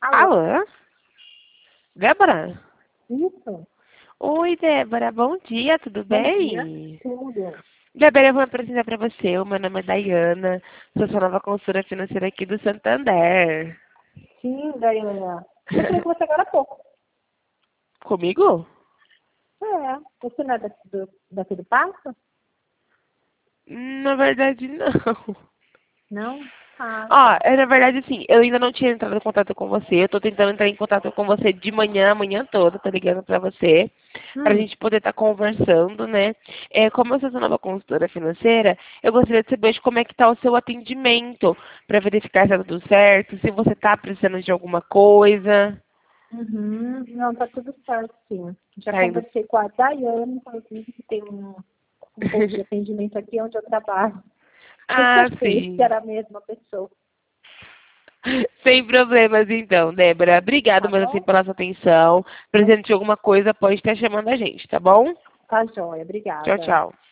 Alô? Alô? Débora? Isso? Oi, Débora. Bom dia, tudo Bom dia. bem? Tudo. Débora, eu vou apresentar para você. O meu nome é Dayana. Sou sua nova consultora financeira aqui do Santander. Sim, Daiana. Eu falei com você agora há pouco. Comigo? É. Você não é daqui do Passo? Na verdade, não. Não? Ah, Ó, tá. na verdade, assim, eu ainda não tinha entrado em contato com você. Eu tô tentando entrar em contato com você de manhã, amanhã toda, tô ligando pra você, pra Hum. gente poder estar conversando, né? Como eu sou sua nova consultora financeira, eu gostaria de saber hoje como é que tá o seu atendimento, pra verificar se tá tudo certo, se você tá precisando de alguma coisa. Uhum. Não, tá tudo certo, sim. Já Tá indo. conversei com a Daiane, inclusive, que tem um ponto de atendimento aqui onde eu trabalho. Eu Ah, certeza que sim. era a mesma pessoa. Sem problemas, então, Débora. Tá Obrigada, mas assim, bom? pela sua atenção. Mas Precisando de alguma coisa, pode estar chamando a gente, tá bom? tá joia. Tchau, Obrigada. tchau.